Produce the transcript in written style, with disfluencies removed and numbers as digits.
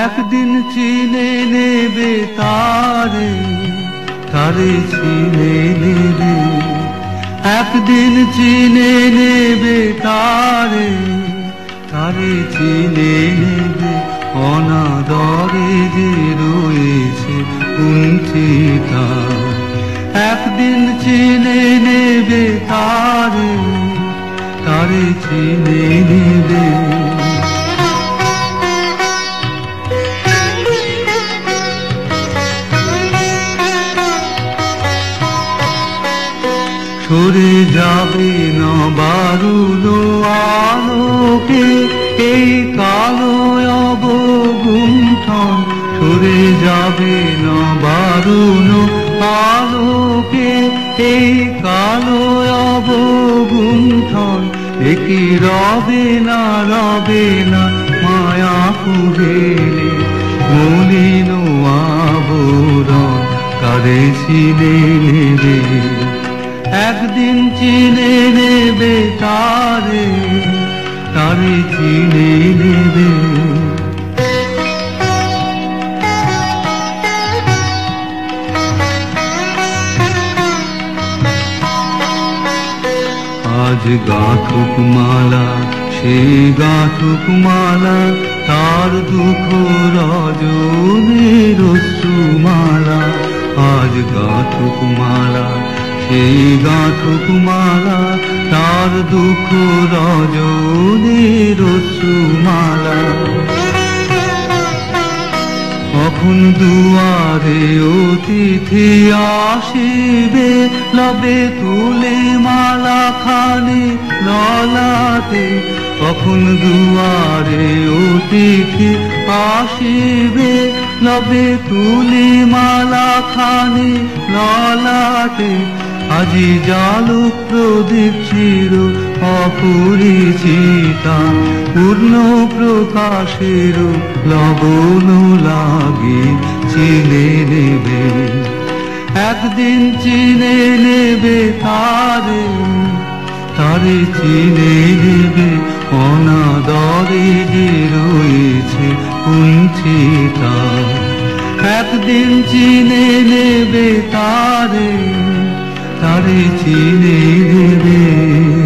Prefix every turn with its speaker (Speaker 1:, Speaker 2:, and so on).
Speaker 1: একদিন চিনে নেবে তারে, তারে চিনে নেবে। একদিন চিনে নেবে তারে, তারে চিনে নেবে। অনাদরে যে রয়েছে কুণ্ঠিতা, একদিন চিনে নেবে তারে, তারে চিনে নেবে। সরে যাবে না বারুদ আলোকে এই কালো অবগুণ্ঠন, সরে যাবে না বারুদ আলোকে এই কালো অবগুণ্ঠন। একই রবে না, রবে না মায়া কুহেলে মলিন আবরণ, কারে চিনে নেবে। একদিন চিনে নেবে তারে, তারে চিনে নেবে। আজ গাঁথুক মালা, সে গাঁথুক মালা, তার দুঃখ রজনীর অশ্রুমালা। আজ গাঁথুক মালা, সেই গাঁথুক মালা, তার দুঃখ রজনীর অশ্রুমালা। কখন দুয়ারে অতিথি আসিবে, লবে তুলে মালা খানি ললাটে। কখন দুয়ারে অতিথি আসিবে, লবে তুলি মালা খানি ললাটে। আজি জালুক প্রদীপ চির অপরিচিতা, পূর্ণ প্রকাশের লবণ লাগে চিনে নেবে। একদিন চিনে নেবে তারে, তারে চিনে নেবে। অনাদরে যে রয়েছে কুণ্ঠিতা, একদিন চিনে নেবে তারে, তারে চিনে নেবে।